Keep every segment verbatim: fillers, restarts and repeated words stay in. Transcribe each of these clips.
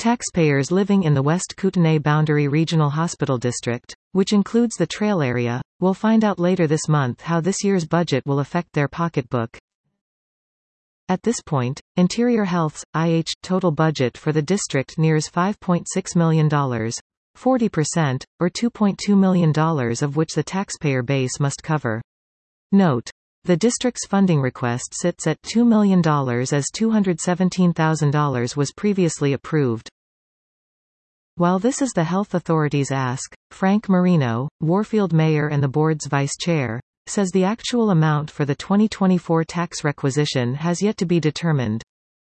Taxpayers living in the West Kootenay Boundary Regional Hospital District, which includes the trail area, will find out later this month how this year's budget will affect their pocketbook. At this point, Interior Health's I H total budget for the district nears five point six million dollars, forty percent, or two point two million dollars of which the taxpayer base must cover. Note: the district's funding request sits at two million dollars as two hundred seventeen thousand dollars was previously approved. While this is the health authority's ask, Frank Marino, Warfield mayor and the board's vice chair, says the actual amount for the twenty twenty-four tax requisition has yet to be determined.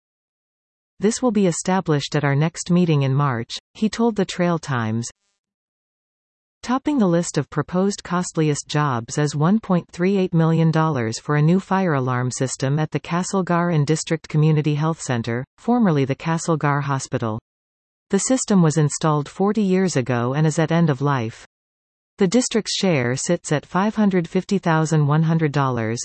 This will be established at our next meeting in March, he told the Trail Times. Topping the list of proposed costliest jobs is one point three eight million dollars for a new fire alarm system at the Castlegar and District Community Health Center, formerly the Castlegar Hospital. The system was installed forty years ago and is at end of life. The district's share sits at five hundred fifty thousand one hundred dollars.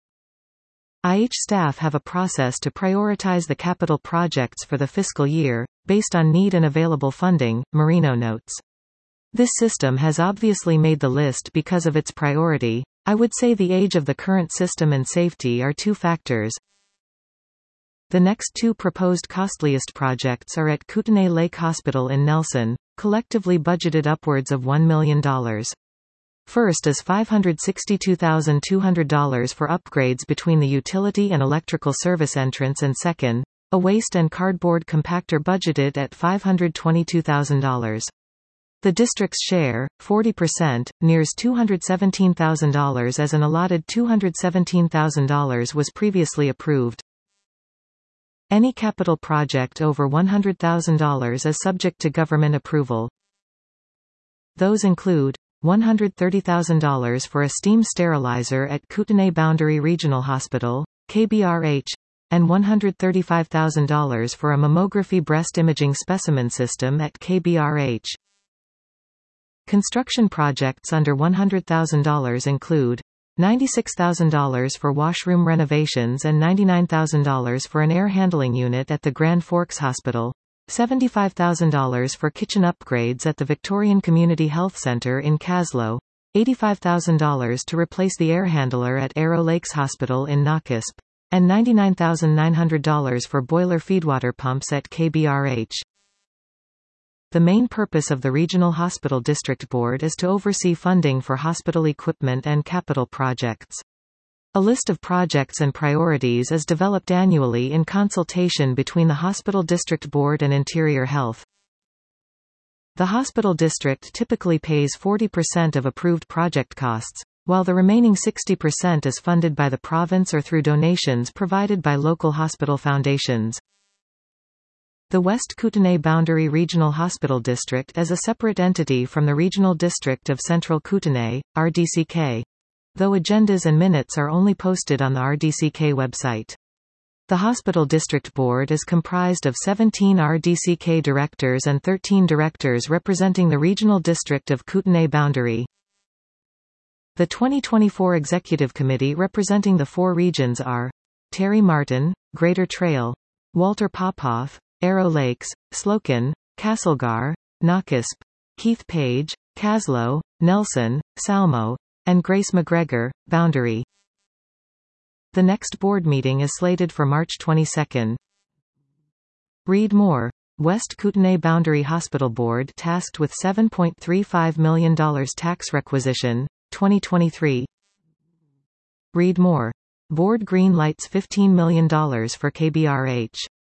I H staff have a process to prioritize the capital projects for the fiscal year, based on need and available funding, Marino notes. This system has obviously made the list because of its priority. I would say the age of the current system and safety are two factors. The next two proposed costliest projects are at Kootenay Lake Hospital in Nelson, collectively budgeted upwards of one million dollars. First is five hundred sixty-two thousand two hundred dollars for upgrades between the utility and electrical service entrance, and second, a waste and cardboard compactor budgeted at five hundred twenty-two thousand dollars. The district's share, forty percent, nears two hundred seventeen thousand dollars as an allotted two hundred seventeen thousand dollars was previously approved. Any capital project over one hundred thousand dollars is subject to government approval. Those include one hundred thirty thousand dollars for a steam sterilizer at Kootenay Boundary Regional Hospital, K B R H, and one hundred thirty-five thousand dollars for a mammography breast imaging specimen system at K B R H. Construction projects under one hundred thousand dollars include ninety-six thousand dollars for washroom renovations and ninety-nine thousand dollars for an air handling unit at the Grand Forks Hospital, seventy-five thousand dollars for kitchen upgrades at the Victorian Community Health Center in Caslow, eighty-five thousand dollars to replace the air handler at Arrow Lakes Hospital in Knockisp, and ninety-nine thousand nine hundred dollars for boiler feedwater pumps at K B R H. The main purpose of the Regional Hospital District Board is to oversee funding for hospital equipment and capital projects. A list of projects and priorities is developed annually in consultation between the Hospital District Board and Interior Health. The hospital district typically pays forty percent of approved project costs, while the remaining sixty percent is funded by the province or through donations provided by local hospital foundations. The West Kootenay Boundary Regional Hospital District is a separate entity from the Regional District of Central Kootenay, R D C K. Though agendas and minutes are only posted on the R D C K website. The Hospital District Board is comprised of seventeen R D C K directors and thirteen directors representing the Regional District of Kootenay Boundary. The twenty twenty-four Executive Committee representing the four regions are Terry Martin, Greater Trail, Walter Popoff, Arrow Lakes, Slocum, Castlegar, Knockisp, Keith Page, Caslow, Nelson, Salmo, and Grace McGregor, Boundary. The next board meeting is slated for March twenty-second. Read more. West Kootenay Boundary Hospital Board tasked with seven point three five million dollars tax requisition, twenty twenty-three. Read more. Board green lights fifteen million dollars for K B R H.